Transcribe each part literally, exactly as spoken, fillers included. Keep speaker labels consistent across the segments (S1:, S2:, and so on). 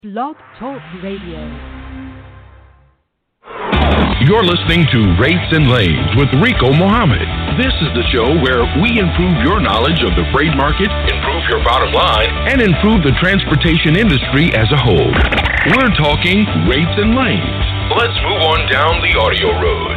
S1: Blog Talk Radio.
S2: You're listening to Rates and Lanes with Rico Muhammad. This is the show where we improve your knowledge of the freight market, improve your bottom line, and improve the transportation industry as a whole. We're talking rates and lanes. Let's move on down the audio road.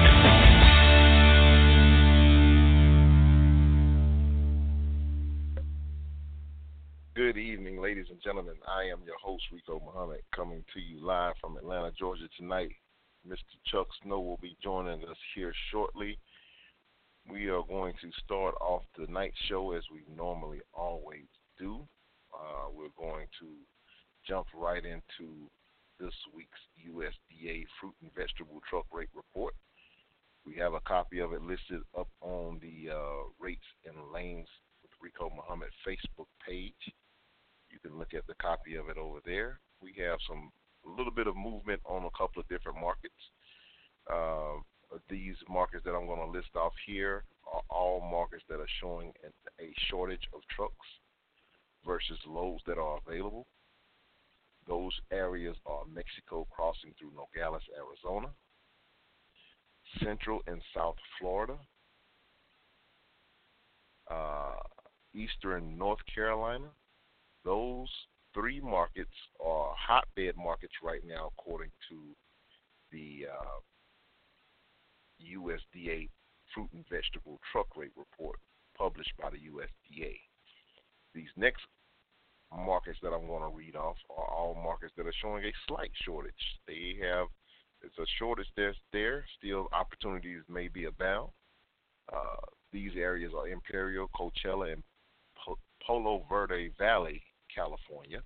S3: Good evening, ladies and gentlemen. I am your host, Rico Muhammad, coming to you live from Atlanta, Georgia tonight. Mister Chuck Snow will be joining us here shortly. We are going to start off the night show as we normally always do. Uh, we're going to jump right into this week's U S D A Fruit and Vegetable Truck Rate Report. We have a copy of it listed up on the uh, Rates and Lanes with Rico Muhammad Facebook page. You can look at the copy of it over there. We have some a little bit of movement on a couple of different markets. Uh, these markets that I'm going to list off here are all markets that are showing a shortage of trucks versus loads that are available. Those areas are Mexico crossing through Nogales, Arizona, Central and South Florida, uh, Eastern North Carolina. Those three markets are hotbed markets right now, according to the uh, U S D A Fruit and Vegetable Truck Rate Report published by the U S D A. These next markets that I'm going to read off are all markets that are showing a slight shortage. They have, it's a shortage that's there. Still, opportunities may be abound. Uh, these areas are Imperial, Coachella, and po- Palo Verde Valley, California,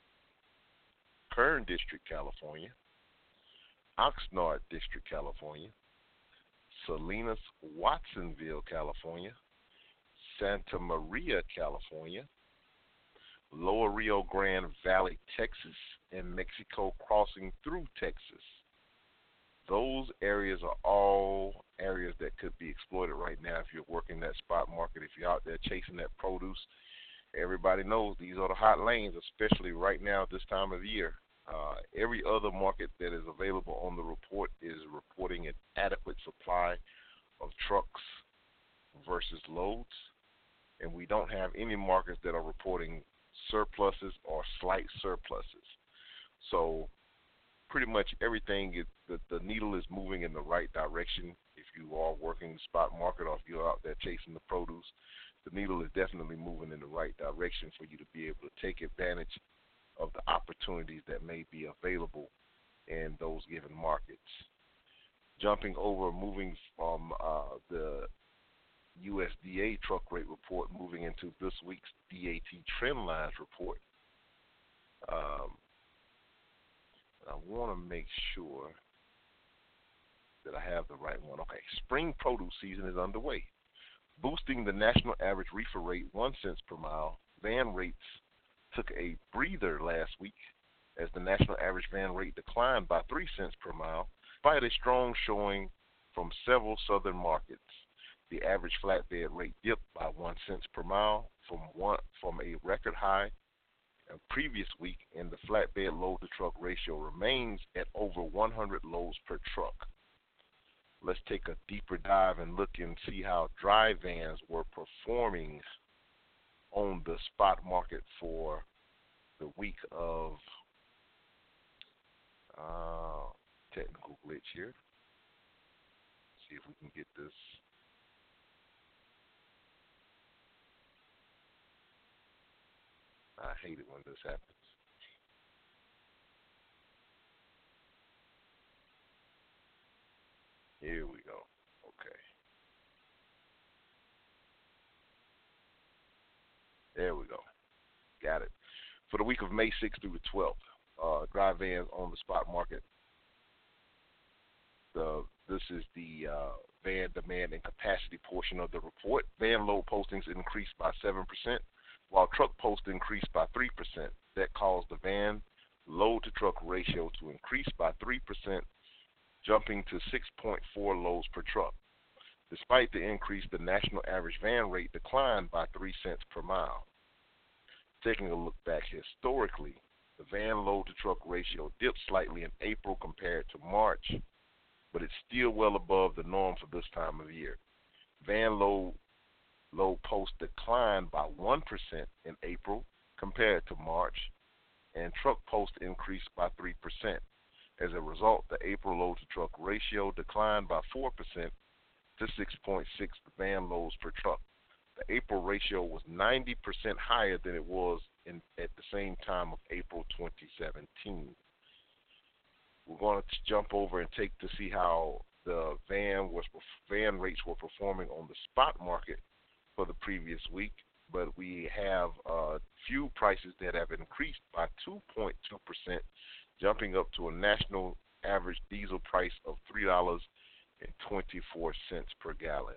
S3: Kern District, California, Oxnard District, California, Salinas, Watsonville, California, Santa Maria, California, Lower Rio Grande Valley, Texas, and Mexico crossing through Texas. Those areas are all areas that could be exploited right now if you're working that spot market, if you're out there chasing that produce. Everybody knows these are the hot lanes, especially right now this time of the year. Uh, every other market that is available on the report is reporting an adequate supply of trucks versus loads, and we don't have any markets that are reporting surpluses or slight surpluses. So pretty much everything, is, the, the needle is moving in the right direction. If you are working the spot market or if you're out there chasing the produce, the needle is definitely moving in the right direction for you to be able to take advantage of the opportunities that may be available in those given markets. Jumping over, moving from uh, the U S D A truck rate report, moving into this week's D A T trend lines report. Um, I want to make sure that I have the right one. Okay, spring produce season is underway. Boosting the national average reefer rate one cent per mile, van rates took a breather last week as the national average van rate declined by three cents per mile, despite a strong showing from several southern markets. The average flatbed rate dipped by one cent per mile from one from a record high a previous week, and the flatbed load-to-truck ratio remains at over one hundred loads per truck. Let's take a deeper dive and look and see how dry vans were performing on the spot market for the week of uh, technical glitch here. See if we can get this. I hate it when this happens. Here we go. Okay. There we go. Got it. For the week of May sixth through the twelfth, uh, dry vans on the spot market. The This is the uh, van demand and capacity portion of the report. Van load postings increased by seven percent, while truck posts increased by three percent. That caused the van load-to-truck ratio to increase by three percent, jumping to six point four loads per truck. Despite the increase, the national average van rate declined by three cents per mile. Taking a look back historically, the The van load to truck ratio dipped slightly in April compared to March, but it's still well above the norm for this time of year. Van load load post declined by one percent in April compared to March, and truck post increased by three percent. As a result, the April load to truck ratio declined by four percent to six point six van loads per truck. The April ratio was ninety percent higher than it was in, at the same time of April twenty seventeen. We're going to jump over and take to see how the van was van rates were performing on the spot market for the previous week. But we have a few prices that have increased by two point two percent, jumping up to a national average diesel price of three dollars and twenty-four cents per gallon.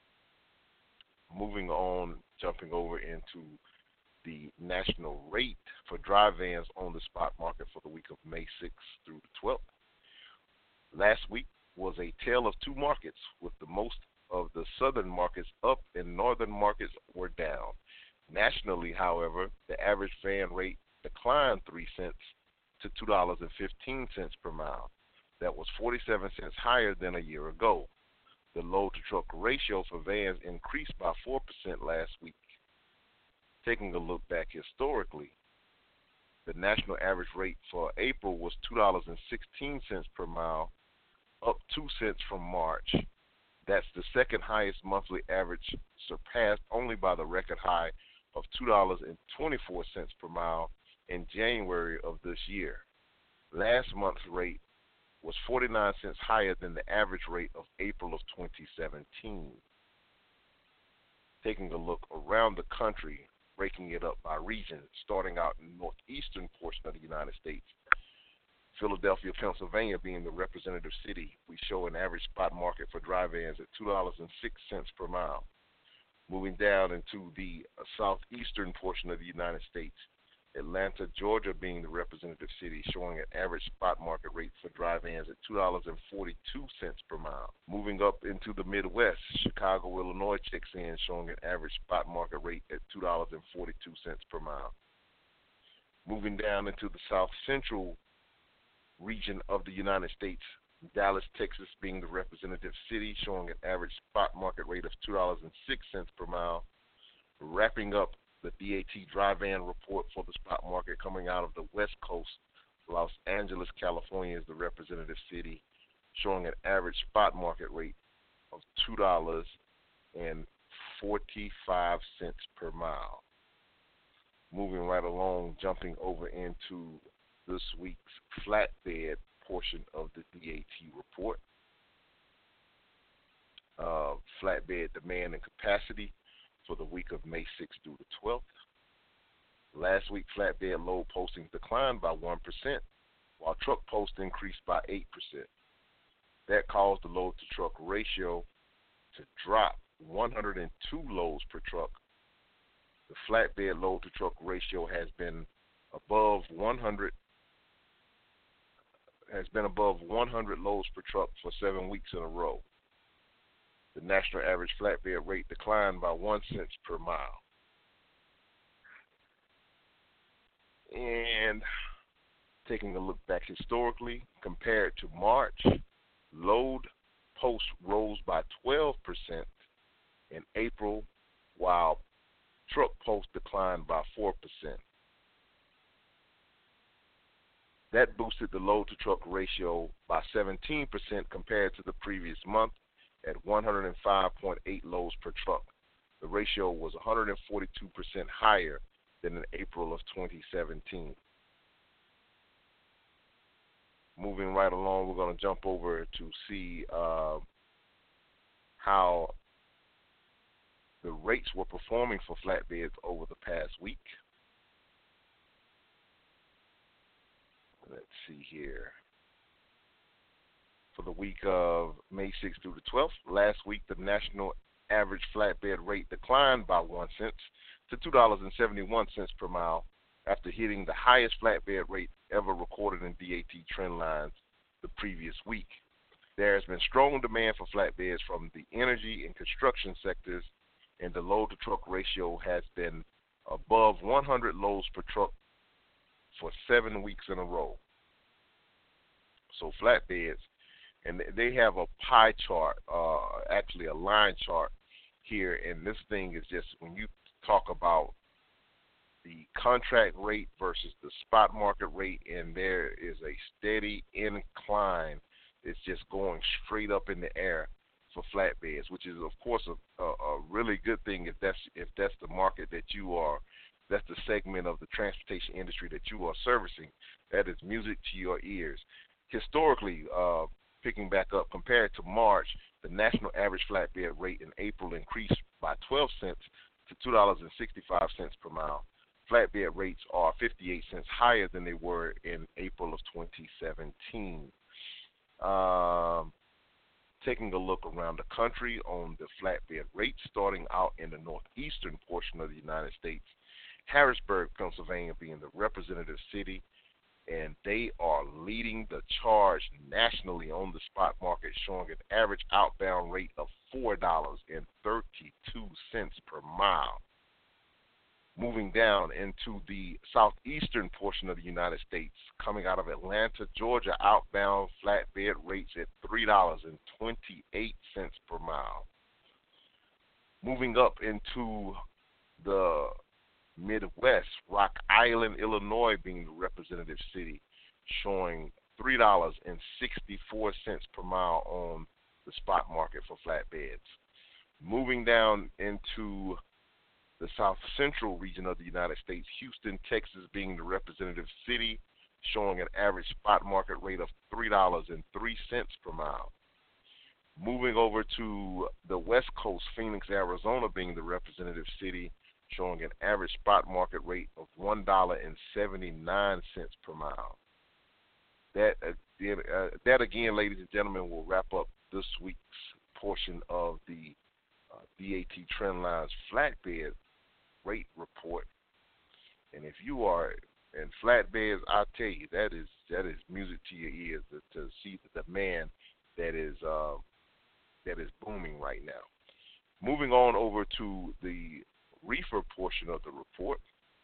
S3: Moving on, jumping over into the national rate for dry vans on the spot market for the week of May sixth through the twelfth. Last week was a tale of two markets, with the most of the southern markets up and northern markets were down. Nationally, however, the average van rate declined three cents to two dollars and fifteen cents per mile. That was forty-seven cents higher than a year ago. The load-to-truck ratio for vans increased by four percent last week. Taking a look back historically, the national average rate for April was two dollars and sixteen cents per mile, up two cents from March. That's the second highest monthly average, surpassed only by the record high of two dollars and twenty-four cents per mile in January of this year. Last month's rate was forty-nine cents higher than the average rate of April of twenty seventeen. Taking a look around the country, breaking it up by region, starting out in the northeastern portion of the United States, Philadelphia, Pennsylvania being the representative city, we show an average spot market for dry vans at two dollars and six cents per mile. Moving down into the southeastern portion of the United States, Atlanta, Georgia being the representative city, showing an average spot market rate for dry vans at two dollars and forty-two cents per mile. Moving up into the Midwest, Chicago, Illinois checks in, showing an average spot market rate at two dollars and forty-two cents per mile. Moving down into the south central region of the United States, Dallas, Texas being the representative city, showing an average spot market rate of two dollars and six cents per mile. Wrapping up the D A T dry van report for the spot market coming out of the West Coast, Los Angeles, California is the representative city, showing an average spot market rate of two dollars and forty-five cents per mile. Moving right along, jumping over into this week's flatbed portion of the D A T report. Uh, flatbed demand and capacity for the week of May sixth through the twelfth. Last week, flatbed load postings declined by one percent, while truck posts increased by eight percent. That caused the load-to-truck ratio to drop one hundred two loads per truck. The flatbed load-to-truck ratio has been above one hundred has been above one hundred loads per truck for seven weeks in a row. The national average flatbed rate declined by one cent per mile. And taking a look back historically, compared to March, load post rose by twelve percent in April, while truck post declined by four percent. That boosted the load-to-truck ratio by seventeen percent compared to the previous month at one hundred five point eight loads per truck. The ratio was one hundred forty-two percent higher than in April of twenty seventeen. Moving right along, we're going to jump over to see uh, how the rates were performing for flatbeds over the past week. Let's see here. For the week of May sixth through the twelfth, last week the national average flatbed rate declined by one cent to two dollars and seventy-one cents per mile after hitting the highest flatbed rate ever recorded in D A T trend lines the previous week. There has been strong demand for flatbeds from the energy and construction sectors, and the load-to-truck ratio has been above one hundred loads per truck for seven weeks in a row. So flatbeds, and they have a pie chart, uh, actually a line chart here, and this thing is just, when you talk about the contract rate versus the spot market rate, and there is a steady incline. It's just going straight up in the air for flatbeds, which is of course a, a, a really good thing if that's if that's the market that you are, that's the segment of the transportation industry that you are servicing. That is music to your ears. Historically, uh, picking back up, compared to March, the national average flatbed rate in April increased by twelve cents to two dollars and sixty-five cents per mile. Flatbed rates are fifty-eight cents higher than they were in April of twenty seventeen. Um, taking a look around the country on the flatbed rates, starting out in the northeastern portion of the United States, Harrisburg, Pennsylvania being the representative city, and they are leading the charge nationally on the spot market, showing an average outbound rate of four dollars and thirty-two cents per mile. Moving down into the southeastern portion of the United States, coming out of Atlanta, Georgia, outbound flatbed rates at three dollars and twenty-eight cents per mile. Moving up into the Midwest, Rock Island, Illinois being the representative city, showing three dollars and sixty-four cents per mile on the spot market for flatbeds. Moving down into the south central region of the United States, Houston, Texas being the representative city, showing an average spot market rate of three dollars and three cents per mile. Moving over to the West Coast, Phoenix, Arizona being the representative city, showing an average spot market rate of one dollar and seventy-nine cents per mile. That, uh, uh, that again, ladies and gentlemen, will wrap up this week's portion of the uh, D A T Trendlines Flatbed Rate Report. And if you are in flatbeds, I tell you, that is that is music to your ears to, to see the demand that is uh, that is booming right now. Moving on over to the reefer portion of the report.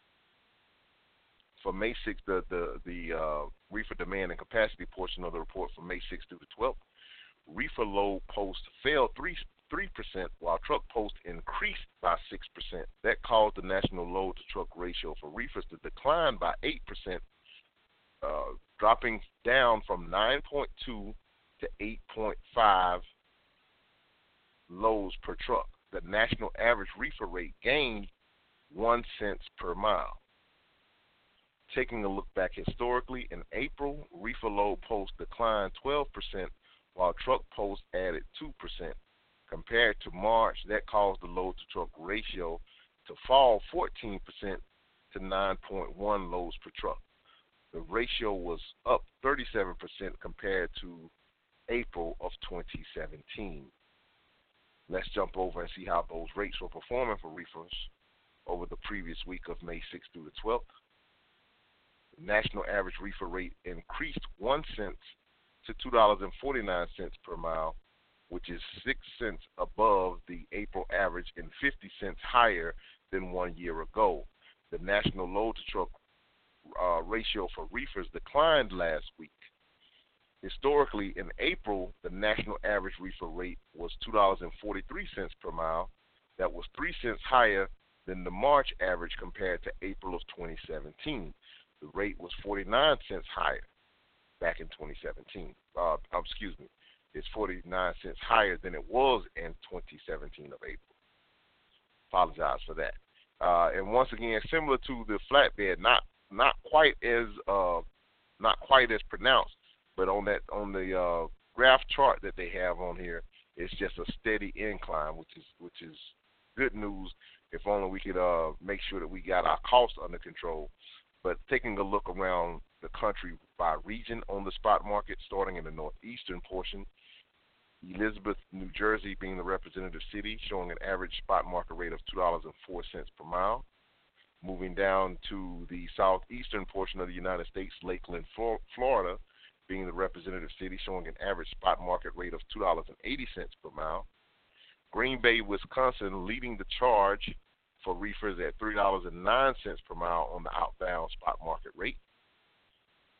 S3: For May sixth, the the, the uh, reefer demand and capacity portion of the report from May sixth through the twelfth, reefer load post fell three three percent, while truck post increased by six percent. That caused the national load to truck ratio for reefers to decline by eight percent, uh, dropping down from nine point two to eight point five loads per truck. The national average reefer rate gained one cent per mile. Taking a look back historically, in April, reefer load post declined twelve percent, while truck post added two percent. Compared to March, that caused the load-to-truck ratio to fall fourteen percent to nine point one loads per truck. The ratio was up thirty-seven percent compared to April of twenty seventeen. Let's jump over and see how those rates were performing for reefers over the previous week of May sixth through the twelfth. The national average reefer rate increased one cent to two dollars and forty-nine cents per mile, which is six cents above the April average and fifty cents higher than one year ago. The national load-to-truck uh, ratio for reefers declined last week. Historically, in April, the national average reefer rate was two dollars and forty-three cents per mile. That was three cents higher than the March average compared to April of twenty seventeen. The rate was forty-nine cents higher back in twenty seventeen. Uh, excuse me. It's forty-nine cents higher than it was in twenty seventeen of April. Apologize for that. Uh, and once again, similar to the flatbed, not not quite as uh, not quite as pronounced, but on that on the uh, graph chart that they have on here, it's just a steady incline, which is which is good news. If only we could uh, make sure that we got our costs under control. But taking a look around the country by region on the spot market, starting in the northeastern portion, Elizabeth, New Jersey being the representative city, showing an average spot market rate of two dollars and four cents per mile. Moving down to the southeastern portion of the United States, Lakeland, Florida, being the representative city, showing an average spot market rate of two dollars and eighty cents per mile. Green Bay, Wisconsin, leading the charge for reefers at three dollars and nine cents per mile on the outbound spot market rate.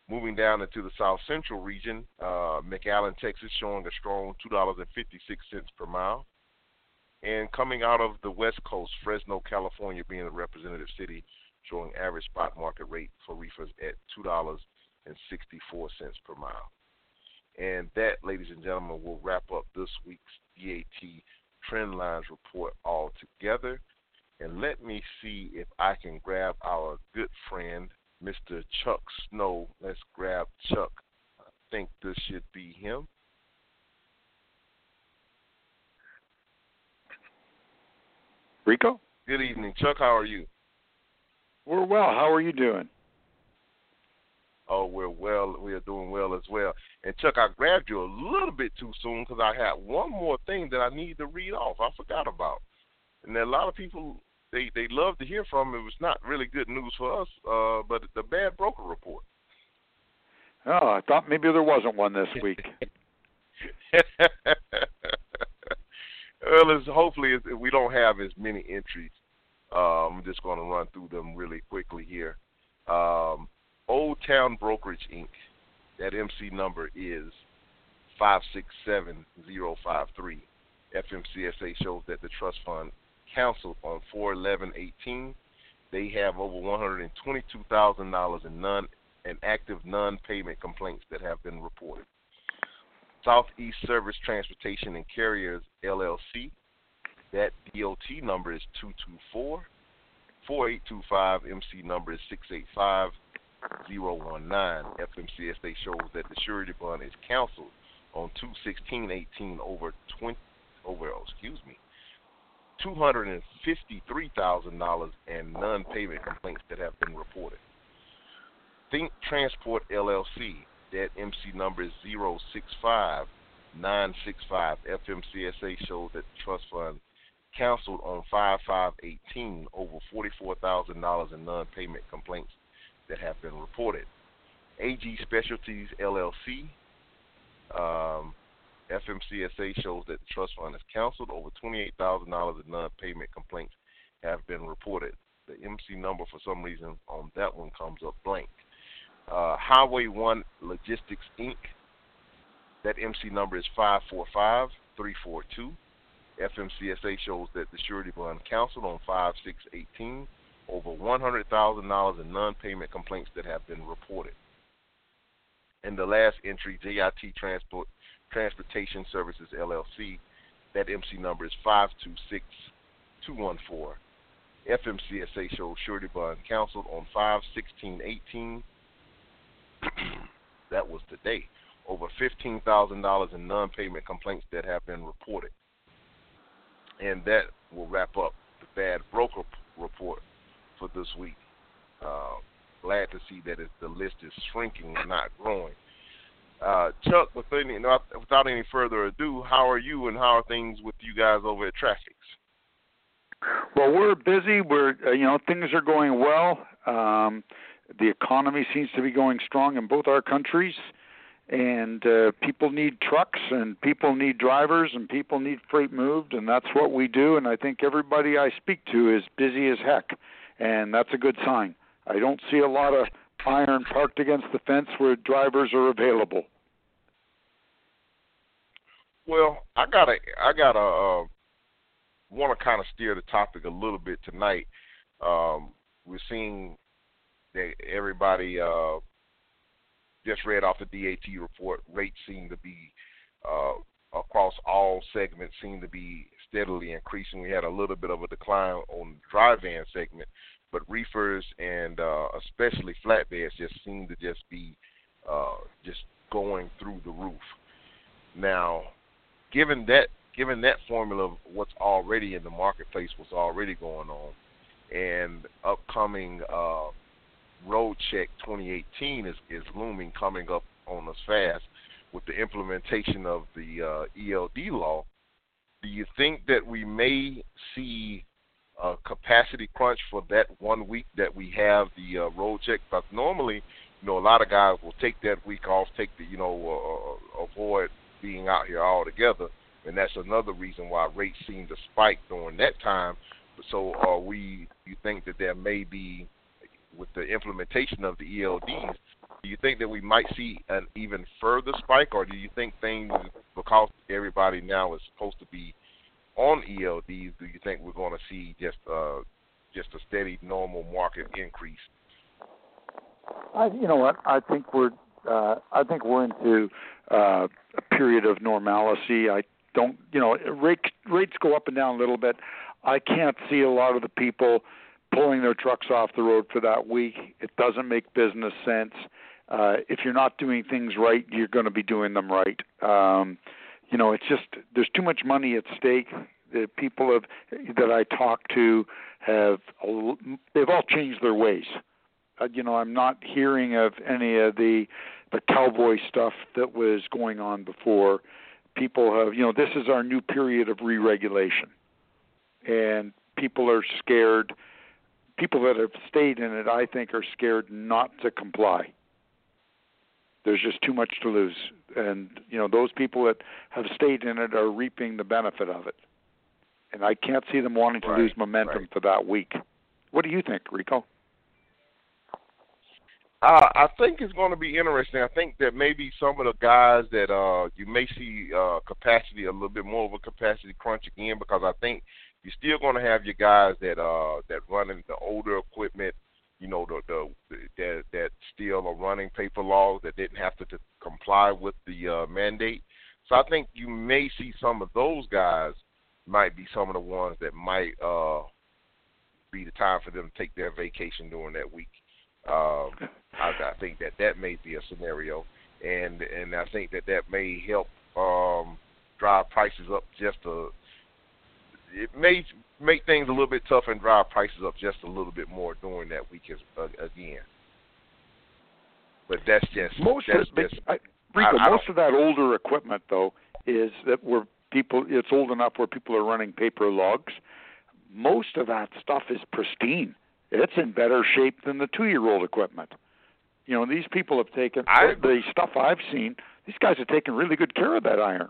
S3: Moving down into the South Central region, uh, McAllen, Texas, showing a strong two dollars and fifty-six cents per mile. And coming out of the West Coast, Fresno, California, being the representative city, showing average spot market rate for reefers at two dollars and sixty-four cents per mile. And that, ladies and gentlemen, will wrap up this week's D A T Trend Lines report altogether. And let me see if I can grab our good friend, Mister Chuck Snow. Let's grab Chuck. I think this should be him.
S4: Rico?
S3: Good evening, Chuck. How are you?
S4: We're well. How are you doing?
S3: Oh, we're well. We are doing well as well. And, Chuck, I grabbed you a little bit too soon because I had one more thing that I need to read off. I forgot about. And there are a lot of people, they, they love to hear from. It was not really good news for us, uh, but the bad broker report.
S4: Oh, I thought maybe there wasn't one this week.
S3: Well, it's, hopefully it's, we don't have as many entries. Uh, I'm just going to run through them really quickly here. Um, Old Town Brokerage, Incorporated. That M C number is five six seven zero five three. F M C S A shows that the trust fund canceled on four eleven eighteen. They have over one hundred twenty-two thousand dollars in non and active non-payment complaints that have been reported. Southeast Service Transportation and Carriers, L L C. That D O T number is two two four, four eight two five. M C number is six eight five zero one nine. F M C S A shows that the surety bond is canceled on two sixteen eighteen over twenty over oh, excuse me two hundred fifty-three thousand dollars and non-payment complaints that have been reported. Think Transport L L C. That M C number is zero six five nine six five. F M C S A shows that the trust fund canceled on five five eighteen over forty-four thousand dollars in non-payment complaints that have been reported. A G Specialties L L C. Um, F M C S A shows that the trust fund is canceled. Over twenty-eight thousand dollars in non-payment complaints have been reported. The M C number, for some reason, on that one comes up blank. Uh, Highway one Logistics, Incorporated. That M C number is five four five three four two. F M C S A shows that the surety bond canceled on five six eighteen. Over one hundred thousand dollars in non-payment complaints that have been reported. And the last entry, J I T Transport Transportation Services, L L C. That M C number is five two six two one four. F M C S A shows surety bond canceled on five sixteen eighteen. That was today. Over fifteen thousand dollars in non-payment complaints that have been reported. And that will wrap up the bad broker report for this week. Uh, glad to see that it, the list is shrinking and not growing. Uh, Chuck, with any, not, without any further ado, how are you and how are things with you guys over at Traffics?
S4: Well, we're busy. We're uh, you know things are going well. Um, the economy seems to be going strong in both our countries, and uh, people need trucks, and people need drivers, and people need freight moved, and that's what we do. And I think everybody I speak to is busy as heck, and that's a good sign. I don't see a lot of iron parked against the fence where drivers are available.
S3: Well, I gotta, I gotta uh, want to kind of steer the topic a little bit tonight. Um, we're seeing that everybody uh, just read off the D A T report. Rates seem to be uh, across all segments seem to be steadily increasing. We had a little bit of a decline on the dry van segment, but reefers and uh, especially flatbeds just seem to just be uh, just going through the roof. Now, given that given that formula of what's already in the marketplace, what's already going on, and upcoming uh, Road Check twenty eighteen is, is looming, coming up on us fast with the implementation of the uh, E L D law, do you think that we may see a capacity crunch for that one week that we have the uh, road check? Because normally, you know, a lot of guys will take that week off, take the, you know, uh, avoid being out here altogether, and that's another reason why rates seem to spike during that time. So, are we? You think that there may be, with the implementation of the E L Ds, do you think that we might see an even further spike, or do you think things, because everybody now is supposed to be on E L Ds, do you think we're going to see just uh, just a steady, normal market increase?
S4: I, you know what? I think we're uh, I think we're into uh, a period of normalcy. I don't, you know, rates rates go up and down a little bit. I can't see a lot of the people pulling their trucks off the road for that week. It doesn't make business sense. Uh, if you're not doing things right, you're going to be doing them right. Um, you know, it's just there's too much money at stake. The people have, that I talk to have they've all changed their ways. Uh, you know, I'm not hearing of any of the the cowboy stuff that was going on before. People have, you know, this is our new period of re-regulation, and people are scared. People that have stayed in it, I think, are scared not to comply. There's just too much to lose. And, you know, those people that have stayed in it are reaping the benefit of it. And I can't see them wanting to
S3: right,
S4: lose momentum
S3: right.
S4: for that week. What do you think, Rico?
S3: Uh, I think it's going to be interesting. I think that maybe some of the guys that uh, you may see uh, capacity, a little bit more of a capacity crunch again, because I think you're still going to have your guys that uh, that running the older equipment, you know, the, the that that still are running paper logs that didn't have to, to comply with the uh, mandate. So I think you may see some of those guys might be some of the ones that might uh, be the time for them to take their vacation during that week. Um, I, I think that that may be a scenario, and and I think that that may help um, drive prices up just a. It may make things a little bit tougher and drive prices up just a little bit more during that week as, uh, again. But that's just
S4: most
S3: that's
S4: of,
S3: just.
S4: I, Rico,
S3: I, I
S4: most of that older equipment though is that where people it's old enough where people are running paper logs. Most of that stuff is pristine. It's in better shape than the two-year-old equipment. You know, these people have taken
S3: I,
S4: the stuff I've seen. These guys have taken really good care of that iron.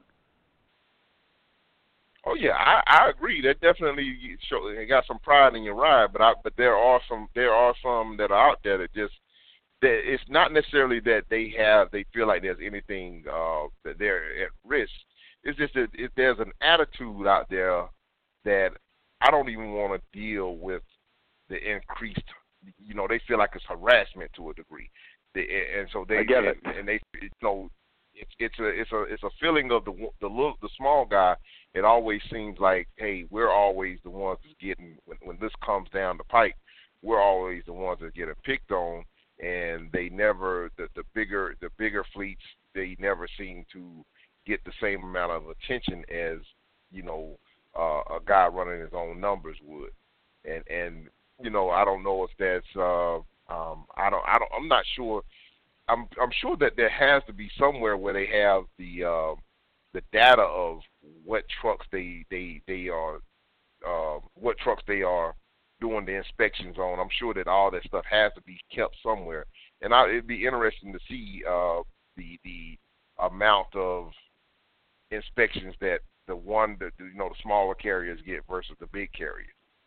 S3: Oh yeah, I, I agree. That definitely show, it got some pride in your ride, but I, but there are some there are some that are out there that just that it's not necessarily that they have they feel like there's anything uh, that they're at risk. It's just that if there's an attitude out there that I don't even want to deal with the increased. You know, they feel like it's harassment to a degree, they, and so they
S4: I get
S3: and,
S4: it.
S3: and they you know it's it's a it's a it's a feeling of the the little, the small guy. It always seems like, hey, we're always the ones that's getting, when, when this comes down the pike, we're always the ones that getting picked on, and they never, the, the bigger the bigger fleets, they never seem to get the same amount of attention as, you know, uh, a guy running his own numbers would. And, and you know, I don't know if that's, uh, um, I don't, I don't, I'm not sure. I'm, I'm sure that there has to be somewhere where they have the, uh, the data of what trucks they they they are uh, what trucks they are doing the inspections on. I'm sure that all that stuff has to be kept somewhere, and I, it'd be interesting to see uh, the the amount of inspections that the one that you know the smaller carriers get versus the big carriers.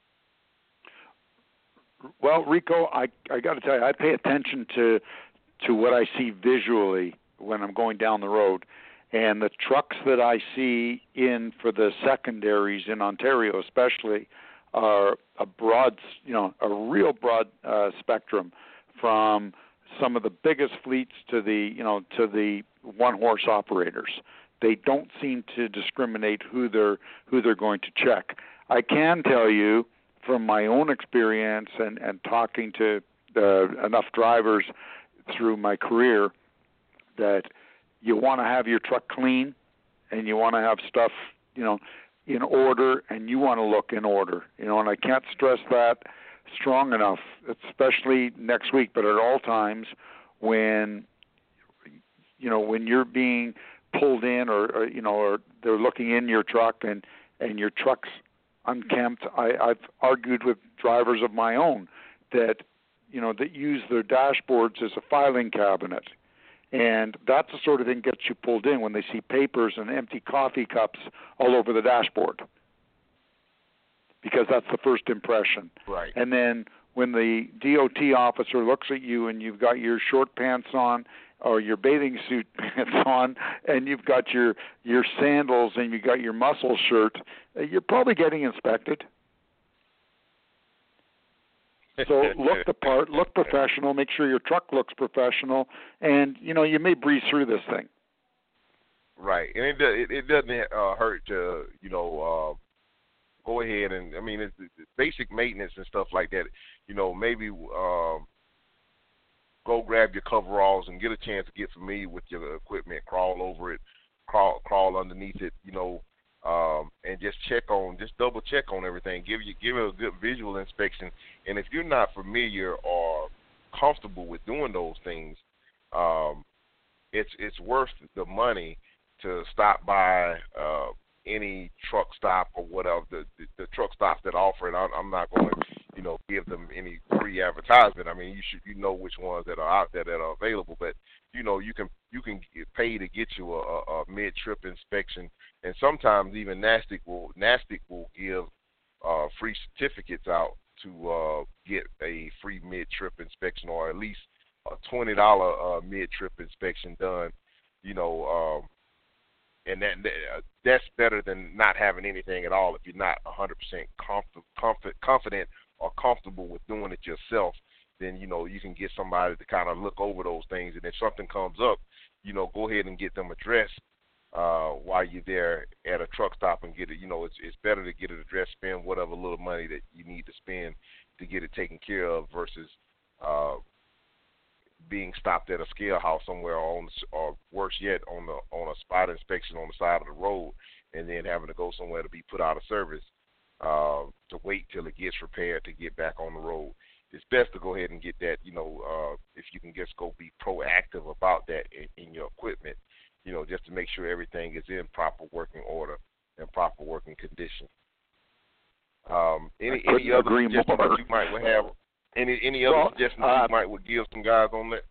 S4: Well, Rico, I I got to tell you, I pay attention to to what I see visually when I'm going down the road. And the trucks that I see in for the secondaries in Ontario especially are a broad, you know, a real broad uh, spectrum from some of the biggest fleets to the, you know, to the one-horse operators. They don't seem to discriminate who they're who they're going to check. I can tell you from my own experience and, and talking to uh, enough drivers through my career that you want to have your truck clean, and you want to have stuff, you know, in order, and you want to look in order, you know. And I can't stress that strong enough, especially next week, but at all times when, you know, when you're being pulled in, or, or you know, or they're looking in your truck, and and your truck's unkempt. I, I've argued with drivers of my own that, you know, that use their dashboards as a filing cabinet. And that's the sort of thing gets you pulled in when they see papers and empty coffee cups all over the dashboard, because that's the first impression.
S3: Right.
S4: And then when the D O T officer looks at you and you've got your short pants on or your bathing suit pants on and you've got your, your sandals and you've got your muscle shirt, you're probably getting inspected. So look the part, look professional, make sure your truck looks professional, and, you know, you may breeze through this thing.
S3: Right, and it it, it doesn't uh, hurt to, you know, uh, go ahead and, I mean, it's, it's basic maintenance and stuff like that. You know, maybe um, go grab your coveralls and get a chance to get familiar with your equipment, crawl over it, crawl crawl underneath it, you know, um, and just check on, just double check on everything. Give you give it a good visual inspection. And if you're not familiar or comfortable with doing those things, um, it's it's worth the money to stop by uh, any truck stop or whatever, the, the, the truck stops that offer it. I'm, I'm not going to, you know, give them any free advertisement. I mean, you should, you know which ones that are out there that are available. But, you know, you can you can get pay to get you a, a, a mid-trip inspection, and sometimes even NASTC will NASTC will give uh, free certificates out to uh, get a free mid-trip inspection, or at least a twenty dollars uh, mid-trip inspection done, you know, um, and that, that, that's better than not having anything at all if you're not one hundred percent comf- comf- confident or comfortable with doing it yourself. Then, you know, you can get somebody to kind of look over those things, and if something comes up, you know, go ahead and get them addressed uh, while you're there at a truck stop and get it. You know, it's it's better to get it addressed, spend whatever little money that you need to spend to get it taken care of versus uh, being stopped at a scale house somewhere, on, or worse yet, on the on a spot inspection on the side of the road, and then having to go somewhere to be put out of service uh, to wait till it gets repaired to get back on the road. It's best to go ahead and get that, you know, uh, if you can just go be proactive about that in, in your equipment, you know, just to make sure everything is in proper working order and proper working condition. Um, any any other suggestions that you might have? Any any other
S4: well,
S3: suggestions
S4: uh,
S3: you might would give some guys on that?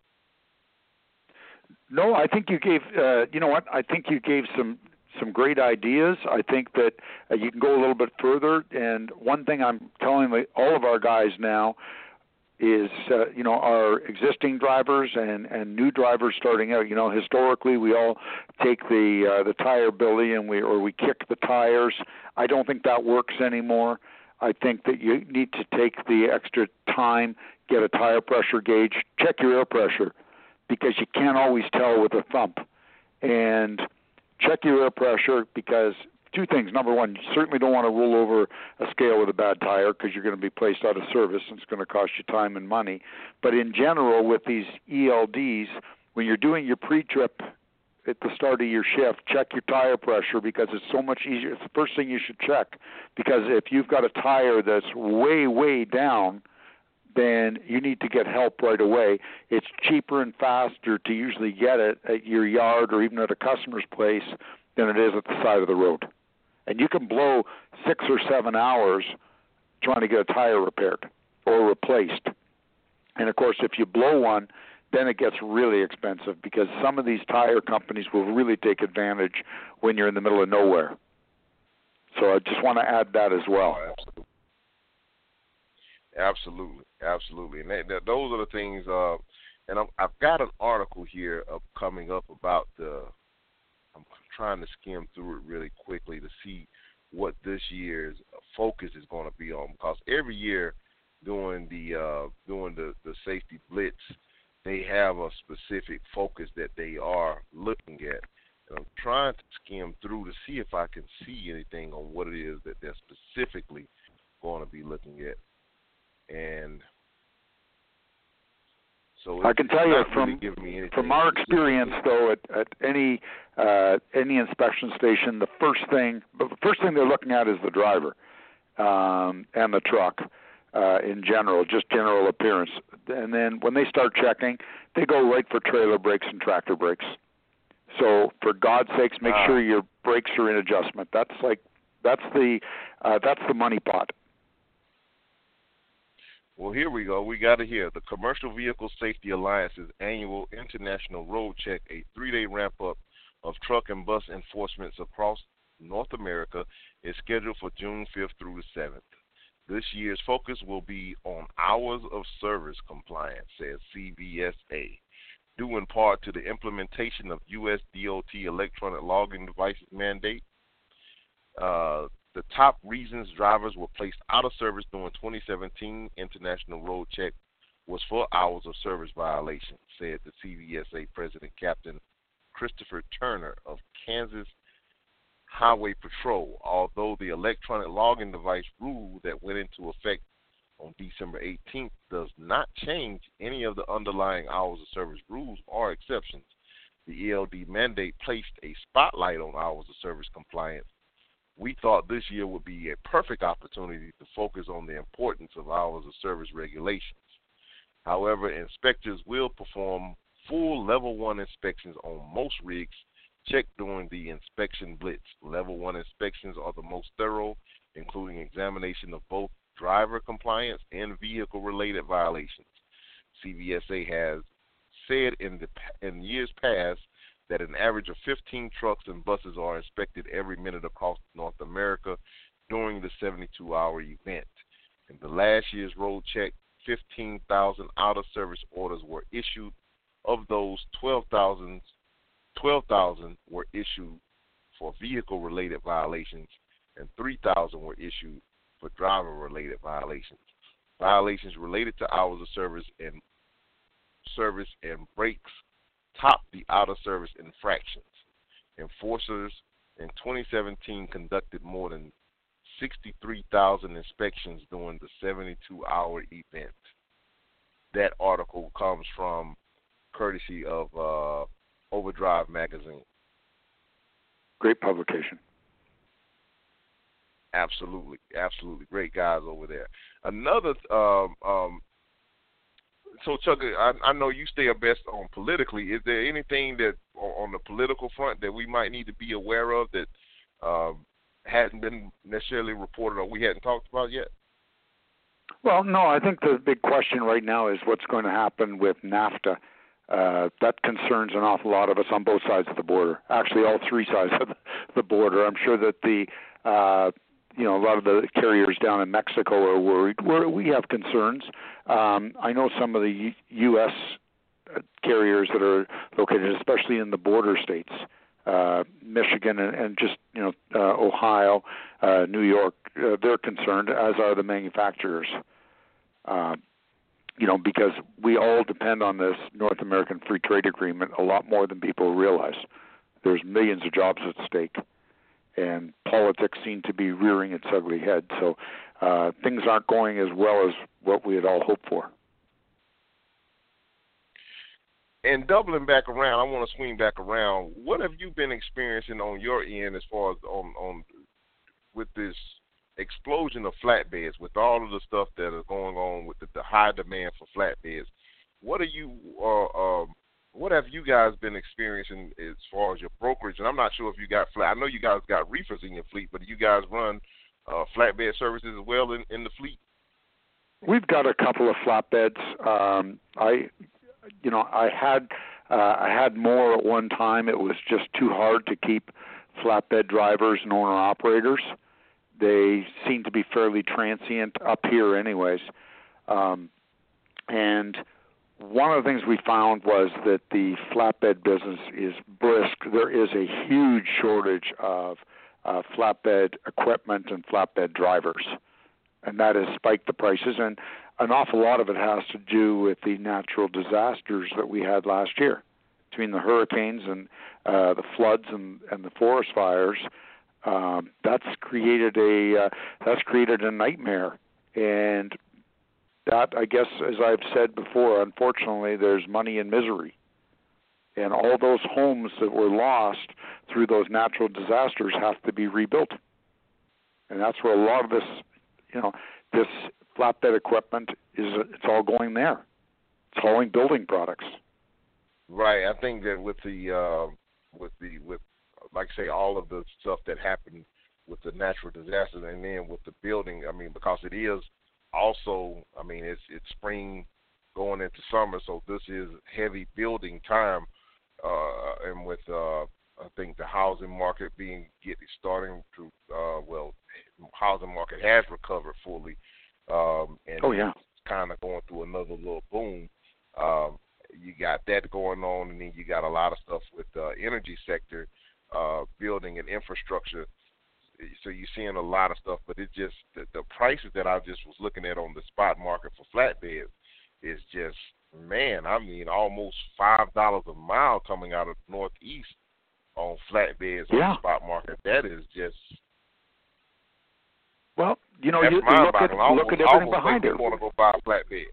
S4: No, I think you gave. Uh, you know what? I think you gave some some great ideas. I think that uh, you can go a little bit further. And one thing I'm telling all of our guys now is, uh, you know, our existing drivers and, and new drivers starting out. You know, historically we all take the uh, the tire billy and we or we kick the tires. I don't think that works anymore. I think that you need to take the extra time, get a tire pressure gauge, check your air pressure, because you can't always tell with a thump. And check your air pressure, because two things. Number one, you certainly don't want to roll over a scale with a bad tire, because you're going to be placed out of service and it's going to cost you time and money. But in general, with these E L Ds, when you're doing your pre-trip at the start of your shift, check your tire pressure, because it's so much easier. It's the first thing you should check, because if you've got a tire that's way, way down, then you need to get help right away. It's cheaper and faster to usually get it at your yard or even at a customer's place than it is at the side of the road. And you can blow six or seven hours trying to get a tire repaired or replaced. And, of course, if you blow one, then it gets really expensive, because some of these tire companies will really take advantage when you're in the middle of nowhere. So I just want to add that as well.
S3: Oh, absolutely. Absolutely, absolutely. And that, that, those are the things, uh, and I'm, I've got an article here uh, coming up about the, I'm trying to skim through it really quickly to see what this year's focus is going to be on, because every year during the uh, during the, the safety blitz, they have a specific focus that they are looking at. And I'm trying to skim through to see if I can see anything on what it is that they're specifically going to be looking at. And so
S4: I can tell you from
S3: really
S4: from our experience, though, at, at any uh, any inspection station, the first thing the first thing they're looking at is the driver um, and the truck uh, in general, just general appearance. And then when they start checking, they go right for trailer brakes and tractor brakes. So for God's sakes, make
S3: ah.
S4: sure your brakes are in adjustment. That's like that's the uh, that's the money pot.
S3: Well, here we go. We got it here. The Commercial Vehicle Safety Alliance's annual International Road Check, a three-day ramp-up of truck and bus enforcements across North America, is scheduled for June fifth through the seventh. This year's focus will be on hours of service compliance, says C V S A, due in part to the implementation of U S D O T electronic logging devices mandate. Uh, the top reasons drivers were placed out of service during twenty seventeen International Road Check was for hours of service violations, said the C V S A President Captain Christopher Turner of Kansas Highway Patrol. Although the electronic logging device rule that went into effect on December eighteenth does not change any of the underlying hours of service rules or exceptions, the E L D mandate placed a spotlight on hours of service compliance. We thought this year would be a perfect opportunity to focus on the importance of hours of service regulations. However, inspectors will perform full level one inspections on most rigs checked during the inspection blitz. Level one inspections are the most thorough, including examination of both driver compliance and vehicle-related violations. C V S A has said in the in years past that an average of fifteen trucks and buses are inspected every minute across North America during the seventy-two hour event. In the last year's road check, fifteen thousand out-of-service orders were issued. Of those, twelve thousand twelve thousand were issued for vehicle-related violations, and three thousand were issued for driver-related violations. Violations related to hours of service and service and breaks topped the out-of-service infractions. Enforcers in twenty seventeen conducted more than sixty-three thousand inspections during the seventy-two hour event. That article comes from courtesy of uh, Overdrive magazine.
S4: Great publication.
S3: Absolutely, absolutely. Great guys over there. Another, um, um, so Chuck, I, I know you stay abreast on politically. Is there anything that on the political front that we might need to be aware of that um, hadn't been necessarily reported or we hadn't talked about yet?
S4: Well, no, I think the big question right now is what's going to happen with NAFTA. Uh, that concerns an awful lot of us on both sides of the border. Actually, all three sides of the border. I'm sure that the, uh, you know, a lot of the carriers down in Mexico are worried. We're, we have concerns. Um, I know some of the U S carriers that are located, especially in the border states, uh, Michigan and, and just, you know, uh, Ohio, uh, New York, uh, they're concerned, as are the manufacturers. Uh, You know, because we all depend on this North American Free Trade Agreement a lot more than people realize. There's millions of jobs at stake, and politics seem to be rearing its ugly head. So uh, things aren't going as well as what we had all hoped for.
S3: And doubling back around, I want to swing back around. What have you been experiencing on your end as far as on, on with this explosion of flatbeds, with all of the stuff that is going on with the, the high demand for flatbeds? What are you, uh, um, what have you guys been experiencing as far as your brokerage? And I'm not sure if you got flat. I know you guys got reefers in your fleet, but do you guys run uh, flatbed services as well in, in the fleet?
S4: We've got a couple of flatbeds. Um, I, you know, I had uh, I had more at one time. It was just too hard to keep flatbed drivers and owner operators. They seem to be fairly transient up here anyways. Um, and one of the things we found was that the flatbed business is brisk. There is a huge shortage of uh, flatbed equipment and flatbed drivers, and that has spiked the prices. And an awful lot of it has to do with the natural disasters that we had last year, between the hurricanes and uh, the floods and, and the forest fires. Um, that's created a uh, that's created a nightmare, and that, I guess, as I've said before, unfortunately, there's money in misery, and all those homes that were lost through those natural disasters have to be rebuilt, and that's where a lot of this, you know, this flatbed equipment is. It's all going there. It's hauling building products.
S3: Right. I think that with the uh, with the with like I say, all of the stuff that happened with the natural disasters, and then with the building, I mean, because it is also, I mean, it's it's spring going into summer, so this is heavy building time, uh, and with uh, I think the housing market being getting starting to, uh, well, housing market has recovered fully, um, and
S4: oh yeah,
S3: it's kind of going through another little boom. Um, you got that going on, and then you got a lot of stuff with the energy sector, uh, building and infrastructure. So you're seeing a lot of stuff, but it just the, the prices that I just was looking at on the spot market for flatbeds is just, man, I mean, almost five dollars a mile coming out of the Northeast on flatbeds
S4: yeah.
S3: on the spot market. That is just,
S4: well, you know,
S3: that's
S4: you, you look at
S3: almost,
S4: look at everything
S3: almost
S4: behind
S3: make
S4: it.
S3: me want to go buy a flatbed.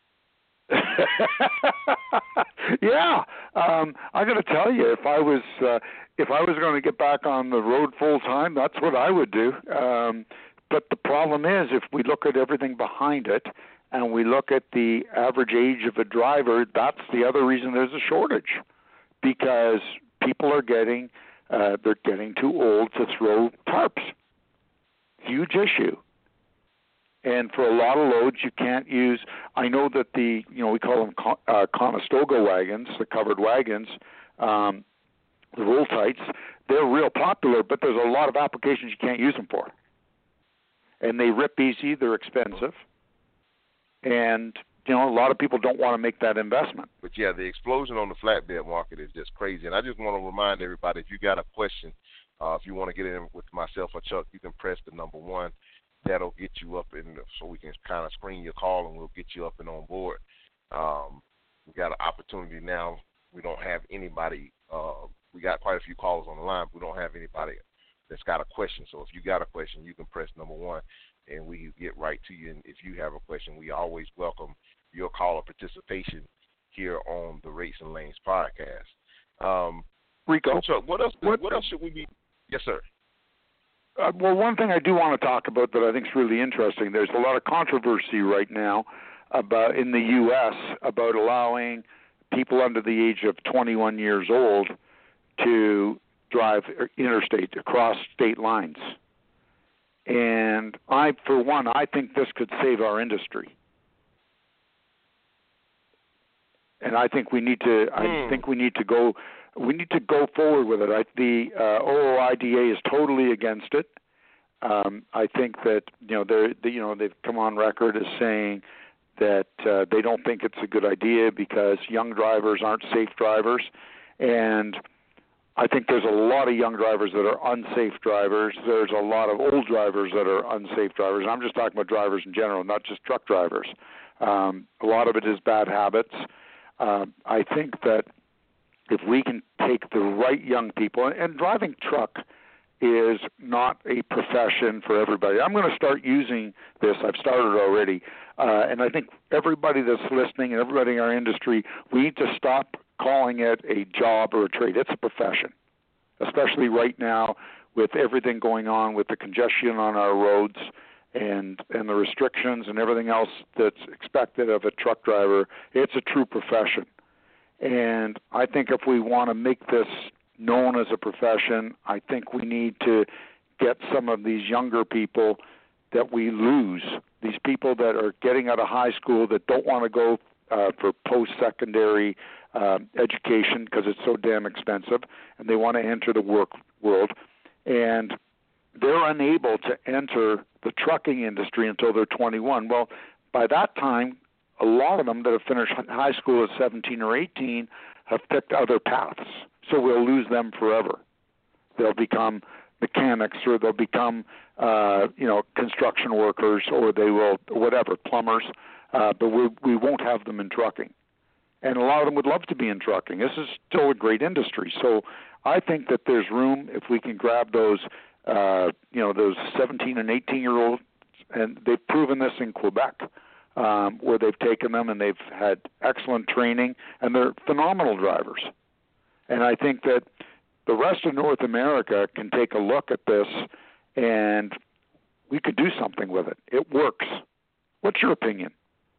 S4: yeah, um, I got to tell you, if I was uh, if I was going to get back on the road full time, that's what I would do. Um, but the problem is, if we look at everything behind it, and we look at the average age of a driver, that's the other reason there's a shortage, because people are getting uh, they're getting too old to throw tarps. Huge issue. And for a lot of loads, you can't use. I know that the, you know, we call them uh, Conestoga wagons, the covered wagons, um, the roll tights. They're real popular, but there's a lot of applications you can't use them for. And they rip easy. They're expensive, and you know, a lot of people don't want to make that investment.
S3: But yeah, the explosion on the flatbed market is just crazy. And I just want to remind everybody, if you got a question, uh, if you want to get in with myself or Chuck, you can press the number one. That'll get you up, in the, so we can kind of screen your call, and we'll get you up and on board. Um, we got an opportunity now. We don't have anybody. Uh, we got quite a few callers on the line, but we don't have anybody that's got a question. So if you got a question, you can press number one, and we get right to you. And if you have a question, we always welcome your call or participation here on the Rates and Lanes podcast. Um,
S4: Rico,
S3: Chuck, what else?
S4: What,
S3: what else should we be? Yes, sir.
S4: Uh, well, one thing I do want to talk about that I think is really interesting, there's a lot of controversy right now about in the U S about allowing people under the age of twenty-one years old to drive interstate, across state lines. And I, for one, I think this could save our industry. And I think we need to. I think we need to go. We need to go forward with it. I, the uh, O O I D A is totally against it. Um, I think that you know they they you know they've come on record as saying that uh, they don't think it's a good idea because young drivers aren't safe drivers, and I think there's a lot of young drivers that are unsafe drivers. There's a lot of old drivers that are unsafe drivers. And I'm just talking about drivers in general, not just truck drivers. Um, a lot of it is bad habits. Uh, I think that if we can take the right young people, and driving truck is not a profession for everybody. I'm going to start using this. I've started already. Uh, and I think everybody that's listening and everybody in our industry, we need to stop calling it a job or a trade. It's a profession, especially right now with everything going on with the congestion on our roads and and the restrictions and everything else that's expected of a truck driver. It's a true profession. And I think if we want to make this known as a profession, I think we need to get some of these younger people that we lose, these people that are getting out of high school that don't want to go uh, for post-secondary uh, education because it's so damn expensive, and they want to enter the work world. And they're unable to enter the trucking industry until they're twenty-one. Well, by that time, a lot of them that have finished high school at seventeen or eighteen have picked other paths. So we'll lose them forever. They'll become mechanics, or they'll become, uh, you know, construction workers, or they will, whatever, plumbers. Uh, but we we won't have them in trucking. And a lot of them would love to be in trucking. This is still a great industry. So I think that there's room if we can grab those, uh, you know, those seventeen and eighteen year olds, and they've proven this in Quebec. Um, where they've taken them and they've had excellent training, and they're phenomenal drivers. And I think that the rest of North America can take a look at this, and we could do something with it. It works. What's your opinion?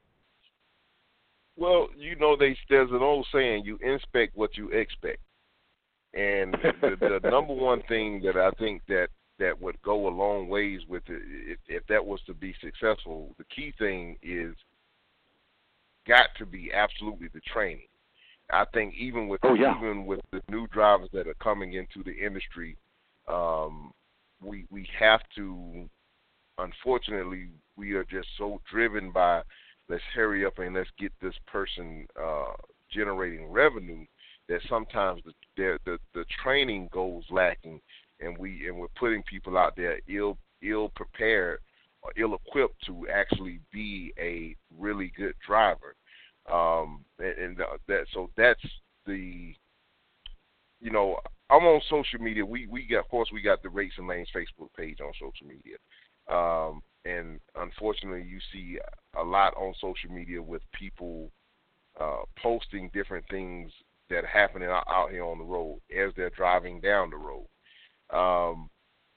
S3: Well, you know, they, there's an old saying, you inspect what you expect. And the, the number one thing that I think that that would go a long ways with it, if, if that was to be successful, the key thing is got to be absolutely the training. I think even with
S4: oh, yeah.
S3: even with the new drivers that are coming into the industry, um, we we have to unfortunately, we are just so driven by let's hurry up and let's get this person uh, generating revenue that sometimes the, the the the training goes lacking, and we and we're putting people out there ill ill prepared or ill equipped to actually be a really good driver. Um, and, and that so that's the you know I'm on social media. We we got of course we got the Rates and Lanes Facebook page on social media, um, and unfortunately you see a lot on social media with people uh, posting different things that are happening out, out here on the road as they're driving down the road. Um,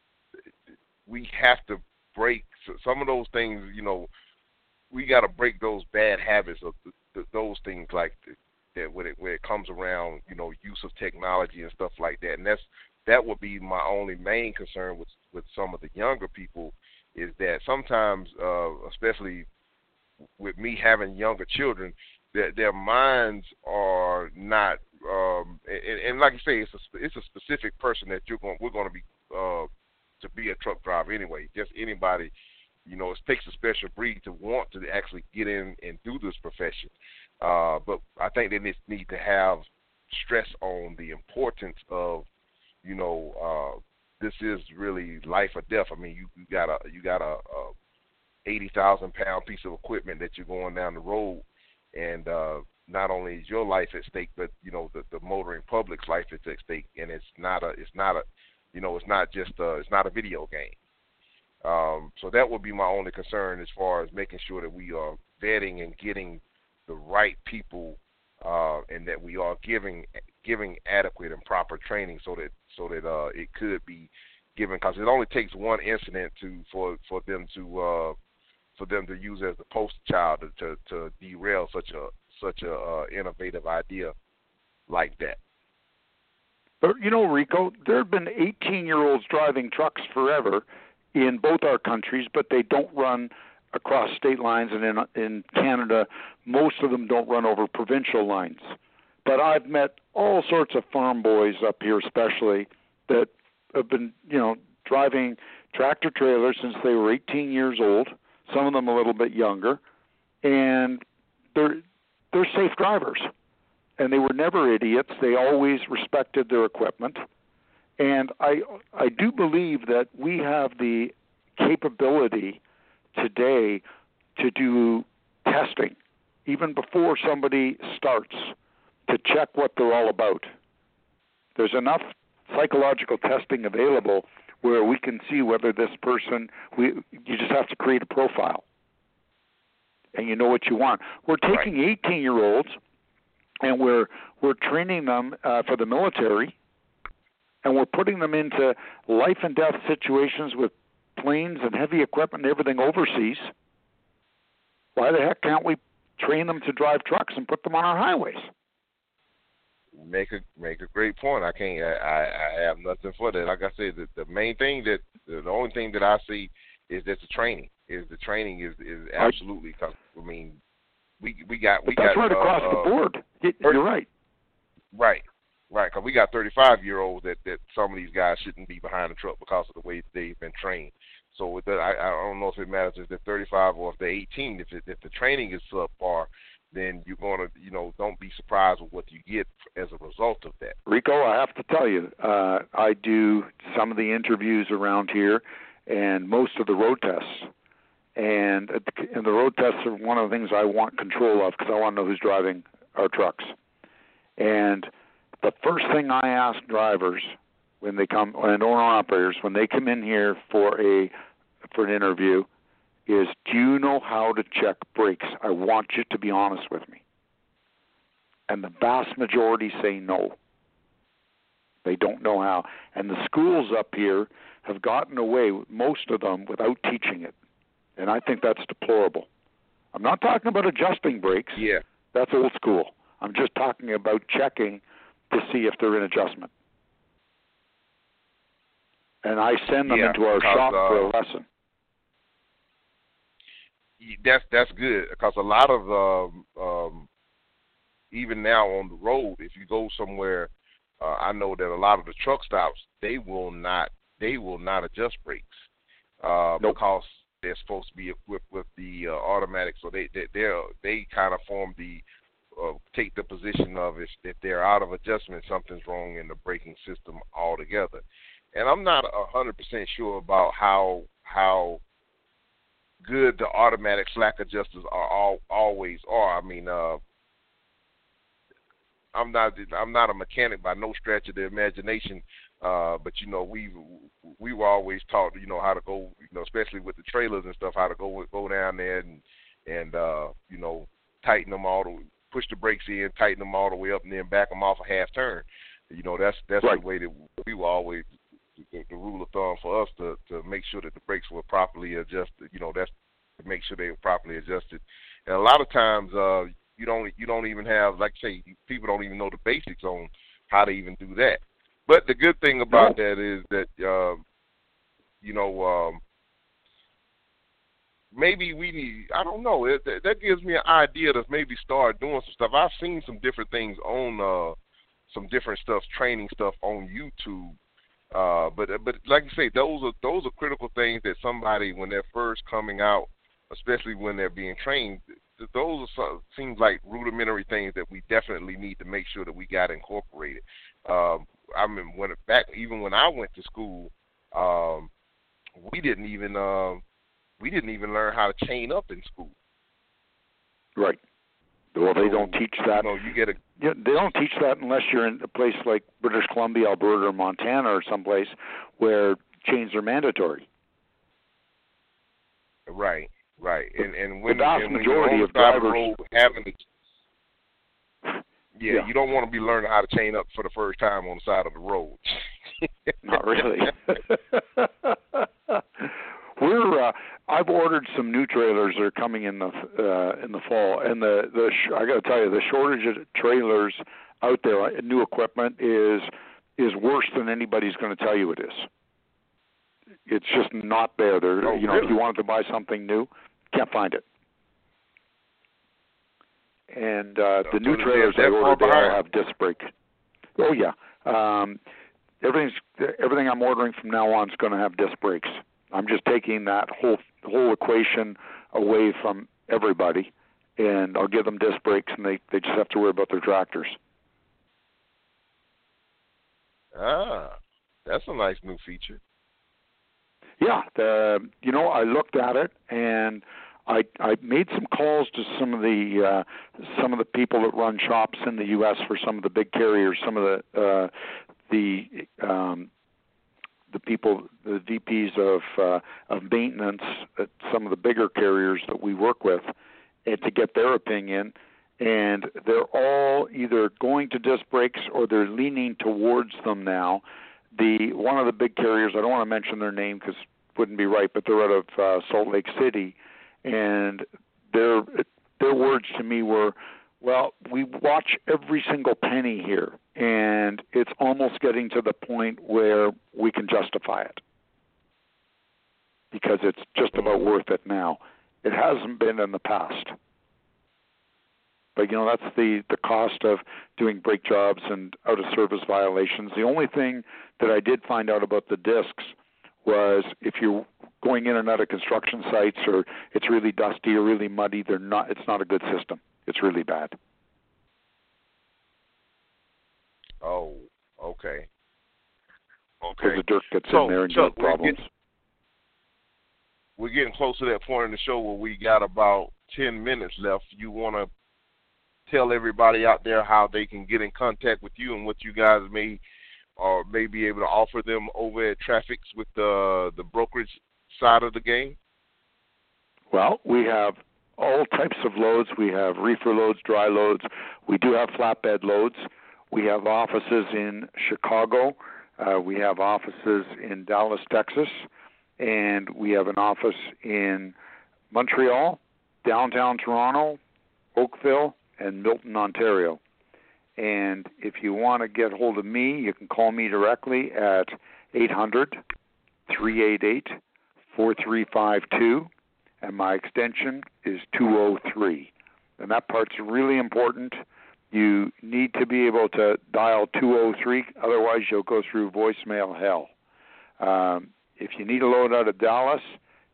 S3: we have to break some of those things. You know, we got to break those bad habits of the, the, those things like the, that when it when it comes around, you know, use of technology and stuff like that. And that's that would be my only main concern with with some of the younger people is that sometimes, uh, especially with me having younger children, that their minds are not. Um, and, and like you say, it's a it's a specific person that you're going we're going to be uh, to be a truck driver anyway. Just anybody, you know, it takes a special breed to want to actually get in and do this profession. Uh, but I think they need to have stress on the importance of, you know, uh, this is really life or death. I mean, you, you got a you got a, a eighty thousand pound piece of equipment that you're going down the road, and uh, not only is your life at stake, but you know the, the motoring public's life is at stake, and it's not a it's not a you know it's not just a, it's not a video game. Um, so that would be my only concern as far as making sure that we are vetting and getting the right people, uh, and that we are giving giving adequate and proper training so that so that uh, it could be given, because it only takes one incident to for for them to uh, for them to use as the poster child to, to, to derail such a such a uh, innovative idea like that.
S4: But you know, Rico, there have been eighteen-year-olds driving trucks forever in both our countries, but they don't run across state lines, and in in Canada, most of them don't run over provincial lines. But I've met all sorts of farm boys up here, especially that have been, you know, driving tractor trailers since they were eighteen years old. Some of them a little bit younger, and they're they're safe drivers, and they were never idiots. They always respected their equipment, and I I do believe that we have the capability today to do testing even before somebody starts to check what they're all about. There's enough psychological testing available where we can see whether this person, we you just have to create a profile and you know what you want. We're taking eighteen-year-olds and we're we're training them uh, for the military, and we're putting them into life and death situations with planes and heavy equipment and everything overseas. Why the heck can't we train them to drive trucks and put them on our highways?
S3: Make a make a great point. I can't. I, I have nothing for that. Like I said, the, the main thing that the only thing that I see is that the training is the training is is absolutely. Cause, I mean, we we got we
S4: but that's
S3: got
S4: right across
S3: uh,
S4: the board. You're right.
S3: Right, right. Because we got thirty-five year olds that that some of these guys shouldn't be behind the truck because of the way they've been trained. So with that, I, I don't know if it matters if they're thirty-five or if they're eighteen. If it, if the training is subpar, then you're going to, you know, don't be surprised with what you get as a result of that.
S4: Rico, I have to tell you, uh, I do some of the interviews around here and most of the road tests. And, and the road tests are one of the things I want control of because I want to know who's driving our trucks. And the first thing I ask drivers when they come, and owner-operators, when they come in here for a for an interview, is, do you know how to check brakes? I want you to be honest with me. And the vast majority say no. They don't know how. And the schools up here have gotten away, most of them, without teaching it. And I think that's deplorable. I'm not talking about adjusting brakes.
S3: Yeah.
S4: That's old school. I'm just talking about checking to see if they're in adjustment. And I send them
S3: yeah,
S4: into our
S3: because,
S4: shop
S3: uh,
S4: for a lesson.
S3: That's that's good because a lot of um, um, even now on the road, if you go somewhere, uh, I know that a lot of the truck stops they will not they will not adjust brakes uh,
S4: nope.
S3: because they're supposed to be equipped with the uh, automatic, so they they they're, they kind of form the uh, take the position of if, if they're out of adjustment, something's wrong in the braking system altogether. And I'm not a hundred percent sure about how how good the automatic slack adjusters are all, always are. I mean, uh, I'm not I'm not a mechanic by no stretch of the imagination, uh, but you know we we were always taught you know how to go, you know, especially with the trailers and stuff, how to go go down there and and uh, you know tighten them all, the, push the brakes in, tighten them all the way up, and then back them off a half turn. You know that's that's
S4: right.
S3: the way that we were always the, the rule of thumb for us to to make sure that the brakes were properly adjusted. You know that's to make sure they were properly adjusted, and a lot of times. Uh, You don't you don't even have, like I say, people don't even know the basics on how to even do that. But the good thing about no. that is that, uh, you know, um, maybe we need, I don't know, it, that gives me an idea to maybe start doing some stuff. I've seen some different things on, uh, some different stuff, training stuff on YouTube. Uh, but but like I say, those are those are critical things that somebody, when they're first coming out, especially when they're being trained, those are, seems like rudimentary things that we definitely need to make sure that we got incorporated. Um, I mean, when back even when I went to school, um, we didn't even uh, we didn't even learn how to chain up in school.
S4: Right. Well, they so, don't teach that.
S3: You know, you get a.
S4: Yeah, they don't teach that unless you're in a place like British Columbia, Alberta, or Montana, or someplace where chains are mandatory.
S3: Right. Right, and and when
S4: the vast
S3: and when
S4: majority
S3: you're on
S4: of
S3: the side
S4: drivers
S3: of the road having to, yeah,
S4: yeah,
S3: you don't want to be learning how to chain up for the first time on the side of the road.
S4: Not really. We're uh, I've ordered some new trailers that are coming in the uh, in the fall, and the the sh- I got to tell you, the shortage of trailers out there, new equipment is is worse than anybody's going to tell you it is. It's just not there. There,
S3: oh,
S4: you know,
S3: really?
S4: if you wanted to buy something new, can't find it. And uh, the new trailers I ordered, they all have disc brakes. Oh yeah, um, everything's everything I'm ordering from now on is going to have disc brakes. I'm just taking that whole whole equation away from everybody, and I'll give them disc brakes, and they, they just have to worry about their tractors.
S3: Ah, that's a nice new feature.
S4: Yeah, the, you know, I looked at it, and I I made some calls to some of the uh, some of the people that run shops in the U S for some of the big carriers, some of the uh, the um, the people, the V Ps of uh, of maintenance at some of the bigger carriers that we work with, and to get their opinion. And they're all either going to disc brakes or they're leaning towards them now. The one of the big carriers, I don't want to mention their name because it wouldn't be right, but they're out of uh, Salt Lake City, and their their words to me were, well, we watch every single penny here, and it's almost getting to the point where we can justify it because it's just about worth it now. It hasn't been in the past. But, you know, that's the, the cost of doing brake jobs and out-of-service violations. The only thing that I did find out about the discs was if you're going in and out of construction sites or it's really dusty or really muddy, they're not. It's not a good system. It's really bad.
S3: Oh, okay. Okay.
S4: Because the dirt gets
S3: so,
S4: in there and
S3: Chuck,
S4: you have problems.
S3: We're getting, we're getting close to that point in the show where we got about ten minutes left. You want to tell everybody out there how they can get in contact with you and what you guys may or may be able to offer them over at Trafix with the the brokerage side of the game?
S4: Well, we have all types of loads. We have reefer loads, dry loads. We do have flatbed loads. We have offices in Chicago. Uh, we have offices in Dallas, Texas. And we have an office in Montreal, downtown Toronto, Oakville, and Milton, Ontario. And if you want to get hold of me, you can call me directly at eight hundred, three eight eight, four three five two, and my extension is two oh three. And that part's really important. You need to be able to dial two oh three, otherwise you'll go through voicemail hell. Um, if you need a load out of Dallas,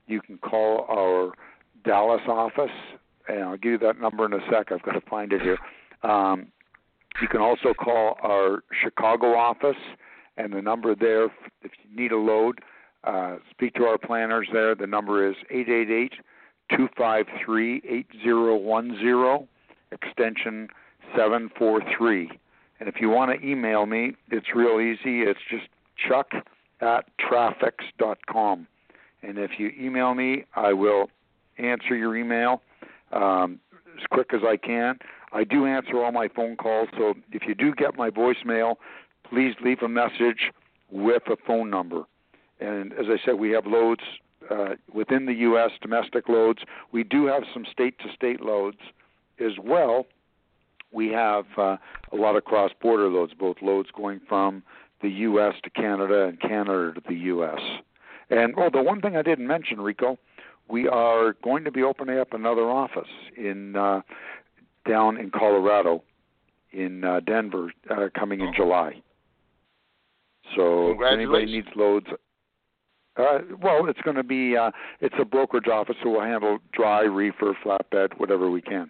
S4: you can call our Dallas office, and I'll give you that number in a sec. I've got to find it here. Um, you can also call our Chicago office, and the number there, if you need a load, uh, speak to our planners there. The number is eight eight eight, two five three, eight zero one zero, extension seven four three. And if you want to email me, it's real easy. It's just chuck at trafix dot com. And if you email me, I will answer your email um, as quick as I can. I do answer all my phone calls, so if you do get my voicemail, please leave a message with a phone number. And as I said, we have loads uh, within the U S, domestic loads. We do have some state-to-state loads as well. We have uh, a lot of cross-border loads, both loads going from the U S to Canada and Canada to the U S. And, oh, the one thing I didn't mention, Rico, we are going to be opening up another office in uh, down in Colorado, in uh, Denver, uh, coming in July. So if anybody needs loads, uh, well, it's going to be, uh, it's a brokerage office, so we'll handle dry, reefer, flatbed, whatever we can.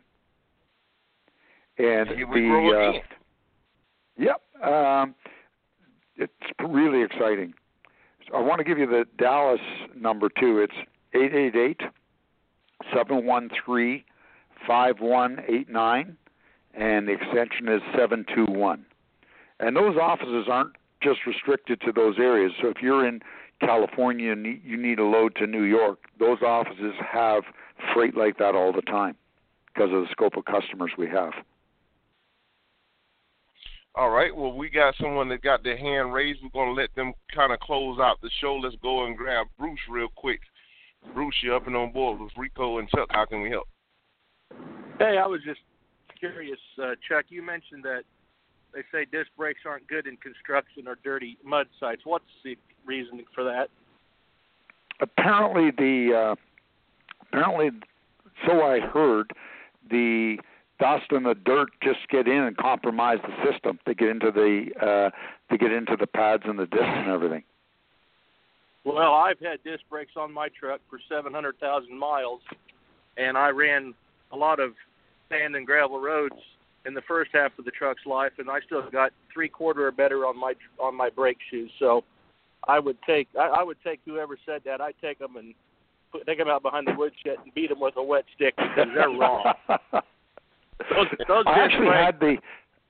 S4: And the, uh, yep, um, it's really exciting. So I want to give you the Dallas number too. It's eight eight eight, seven one three, five one eight nine, and the extension is seven two one. And those offices aren't just restricted to those areas. So if you're in California and you need a load to New York, those offices have freight like that all the time because of the scope of customers we have.
S3: All right, well, we got someone that got their hand raised. We're going to let them kind of close out the show. Let's go and grab Bruce real quick. Bruce, you're up and on board with Rico and Chuck. How can we help?
S5: Hey, I was just curious, uh, Chuck, you mentioned that they say disc brakes aren't good in construction or dirty mud sites. What's the reasoning for that?
S4: Apparently, the uh, apparently, so I heard, the dust and the dirt just get in and compromise the system. They get into the uh, they get into the pads and the discs and everything.
S5: Well, I've had disc brakes on my truck for seven hundred thousand miles, and I ran a lot of sand and gravel roads in the first half of the truck's life, and I still got three quarter or better on my on my brake shoes. So I would take I, I would take whoever said that. I'd take them and put, take them out behind the woodshed and beat them with a wet stick because they're wrong. Those, those
S4: I actually
S5: brakes,
S4: had the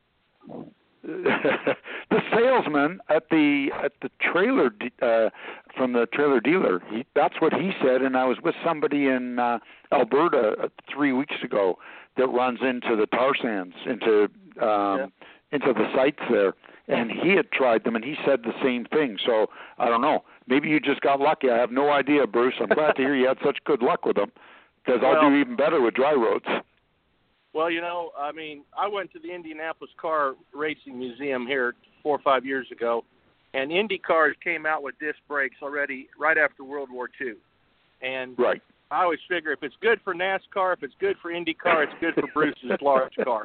S4: the salesman at the at the trailer uh, from the trailer dealer. He, that's what he said, and I was with somebody in uh, Alberta uh, three weeks ago that runs into the tar sands, into um, yeah. into the sites there, and he had tried them, and he said the same thing. So I don't know. Maybe you just got lucky. I have no idea, Bruce. I'm glad to hear you had such good luck with them, because well, I'll do even better with dry roads.
S5: Well, you know, I mean, I went to the Indianapolis Car Racing Museum here four or five years ago, and Indy cars came out with disc brakes already right after World War Two. And
S4: right.
S5: I always figure if it's good for NASCAR, if it's good for IndyCar, it's good for Bruce's large car.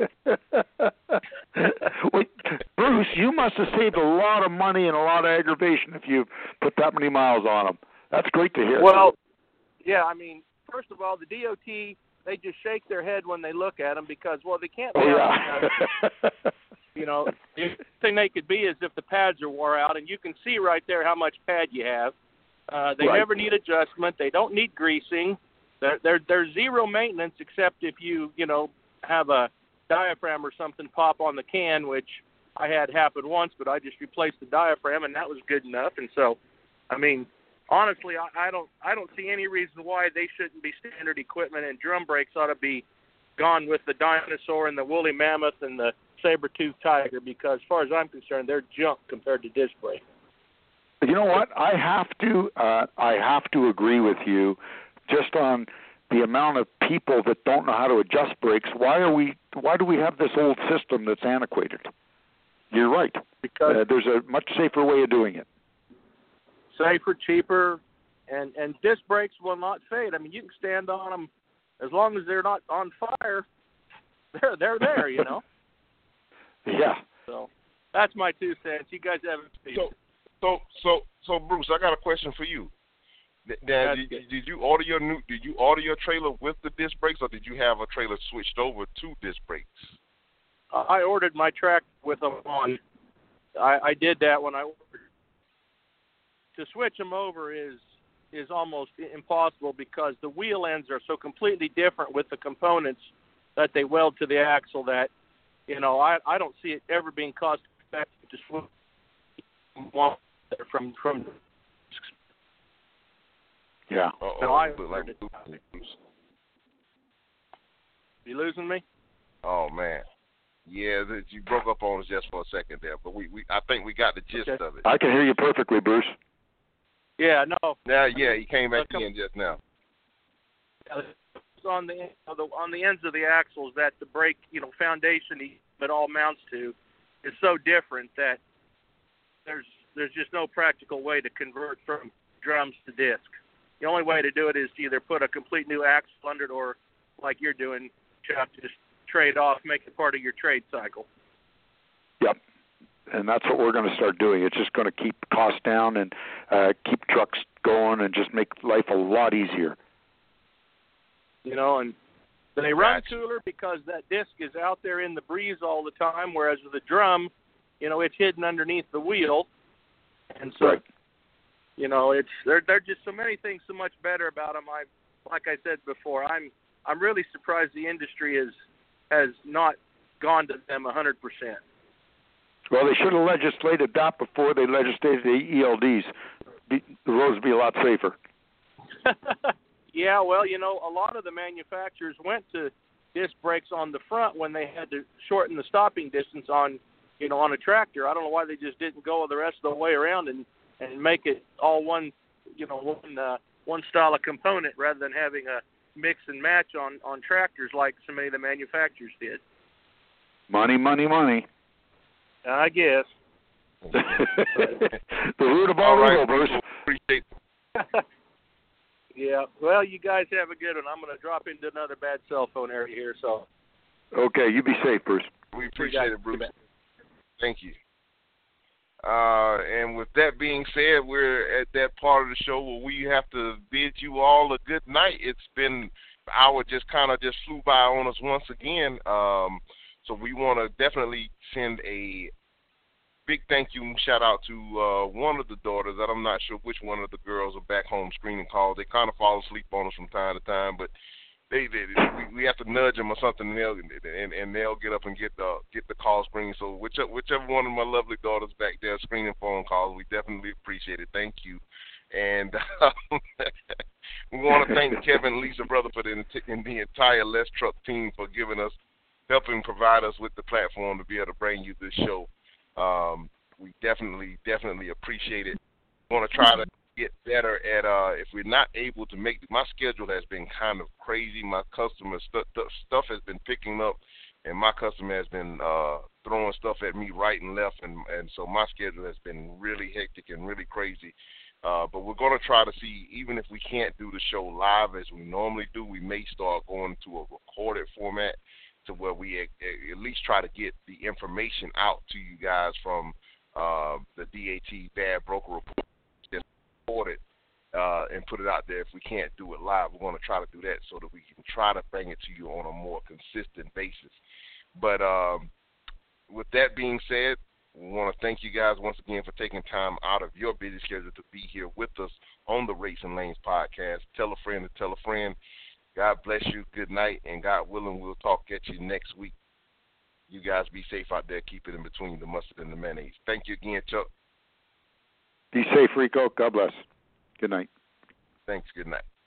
S4: Well, Bruce, you must have saved a lot of money and a lot of aggravation if you put that many miles on them. That's great to hear.
S5: Well, yeah, I mean, first of all, the D O T, they just shake their head when they look at them because, well, they can't be
S4: oh,
S5: out.
S4: Yeah.
S5: You know, the only thing they could be is if the pads are wore out, and you can see right there how much pad you have. Uh, they
S4: right.
S5: never need adjustment. They don't need greasing. They're, they're, they're zero maintenance except if you, you know, have a diaphragm or something pop on the can, which I had happen once, but I just replaced the diaphragm, and that was good enough. And so, I mean, honestly, I, I don't I don't see any reason why they shouldn't be standard equipment, and drum brakes ought to be gone with the dinosaur and the woolly mammoth and the saber-toothed tiger because, as far as I'm concerned, they're junk compared to disc brakes.
S4: You know what? I have to. Uh, I have to agree with you, just on the amount of people that don't know how to adjust brakes. Why are we? Why do we have this old system that's antiquated? You're right. Because uh, there's a much safer way of doing it.
S5: Safer, cheaper, and and disc brakes will not fade. I mean, you can stand on them as long as they're not on fire. They're they're there, you know.
S4: Yeah.
S5: So that's my two cents. You guys have a speech.
S3: So, so, so, so, Bruce, I got a question for you. Now, did, did you order your new? Did you order your trailer with the disc brakes, or did you have a trailer switched over to disc brakes?
S5: Uh, I ordered my track with them on. I, I did that when I ordered. To switch them over is is almost impossible because the wheel ends are so completely different with the components that they weld to the axle that, you know, I, I don't see it ever being cost effective to switch one from from.
S4: Yeah.
S3: Uh-oh,
S5: no, I
S3: like
S5: you losing me?
S3: Oh man, yeah, that you broke up on us just for a second there, but we, we I think we got the gist
S5: okay.
S3: of it.
S4: I can hear you perfectly, Bruce.
S5: Yeah, no.
S3: Now, yeah, he came back
S5: uh,
S3: in just now.
S5: On the on the ends of the axles that the brake, you know, foundation it all mounts to is so different that there's there's just no practical way to convert from drums to disc. The only way to do it is to either put a complete new axle under it or, like you're doing, Chuck, just trade off, make it part of your trade cycle.
S4: Yep. And that's what we're going to start doing. It's just going to keep costs down and uh, keep trucks going and just make life a lot easier.
S5: You know, and they run cooler because that disc is out there in the breeze all the time, whereas with a drum, you know, it's hidden underneath the wheel. And so,
S4: right.
S5: you know, it's there. There are just so many things so much better about them. I, like I said before, I'm I'm really surprised the industry is has not gone to them one hundred percent.
S4: Well, they should have legislated that before they legislated the E L Ds. Be, the roads would be a lot safer.
S5: Yeah, well, you know, a lot of the manufacturers went to disc brakes on the front when they had to shorten the stopping distance on, you know, on a tractor. I don't know why they just didn't go the rest of the way around and, and make it all one, you know, one uh, one style of component rather than having a mix and match on, on tractors like so many of the manufacturers did.
S4: Money, money, money.
S5: I guess.
S4: The root of all, all evil, Bruce.
S3: Appreciate it.
S5: Yeah. Well, you guys have a good one. I'm going to drop into another bad cell phone area here. So.
S4: Okay. You be safe, Bruce.
S3: We appreciate it, Bruce. Thank you. Uh, and with that being said, we're at that part of the show where we have to bid you all a good night. It's been an hour just kind of just flew by on us once again. Um, so we want to definitely send a big thank you and shout out to uh, one of the daughters. I'm not sure which one of the girls are back home screening calls. They kind of fall asleep on us from time to time, but they, they we, we have to nudge them or something, and they'll and, and they'll get up and get the get the call screening. So whichever whichever one of my lovely daughters back there screening phone calls, we definitely appreciate it. Thank you. And um, we want to thank Kevin and Lisa Rutherford and, and the entire Let's Truck team for giving us, helping provide us with the platform to be able to bring you this show. Um, we definitely, definitely appreciate it. We want to try to get better at, uh, if we're not able to make, my schedule has been kind of crazy. My customer st- st- stuff has been picking up, and my customer has been uh, throwing stuff at me right and left, and, and so my schedule has been really hectic and really crazy. Uh, but we're going to try to see, even if we can't do the show live as we normally do, we may start going to a recorded format to where we at, at least try to get the information out to you guys from uh, the D A T Bad Broker Report, just record it uh, and put it out there. If we can't do it live, we're going to try to do that so that we can try to bring it to you on a more consistent basis. But um, with that being said, we want to thank you guys once again for taking time out of your busy schedule to be here with us on the Racing Lanes podcast. Tell a friend to tell a friend. God bless you. Good night. And God willing, we'll talk at you next week. You guys be safe out there. Keep it in between the mustard and the mayonnaise. Thank you again, Chuck.
S4: Be safe, Rico. God bless. Good night.
S3: Thanks. Good night.